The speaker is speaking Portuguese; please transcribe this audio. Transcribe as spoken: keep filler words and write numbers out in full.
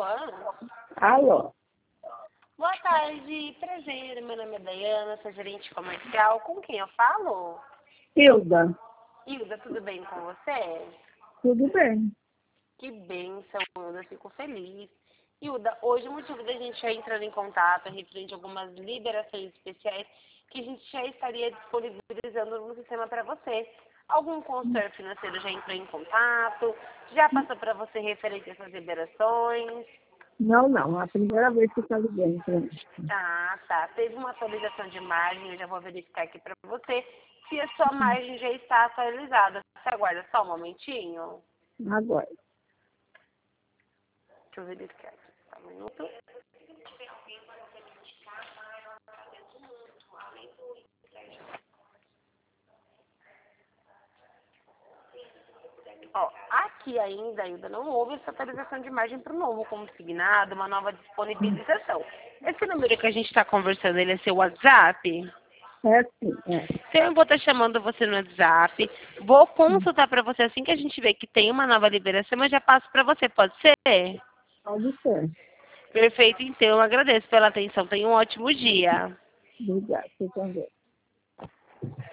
Alô? Alô? Boa tarde, prazer. Meu nome é Dayana, sou gerente comercial. Com quem eu falo? Hilda? Hilda, tudo bem com você? Tudo bem. Que bênção, Hilda, fico feliz. Hilda, hoje o motivo da gente já entrar em contato é referente a algumas liberações especiais que a gente já estaria disponibilizando no sistema para você. Algum consultor financeiro já entrou em contato? Já passou para você referente a essas liberações? Não, não. A primeira vez que está ligando para mim. Ah, tá. Teve uma atualização de margem, eu já vou verificar aqui para você se a sua margem já está atualizada. Você aguarda só um momentinho? Agora. Deixa eu verificar aqui. Só um minuto. Ó, aqui ainda, ainda não houve essa atualização de margem para o novo consignado, uma nova disponibilização. Esse número que a gente está conversando, ele é seu WhatsApp? É sim, é. Então eu vou estar chamando você no WhatsApp, vou consultar para você assim que a gente vê que tem uma nova liberação, eu já passo para você, pode ser? Pode ser. Perfeito, então eu agradeço pela atenção, tenha um ótimo dia. Obrigada. Você também.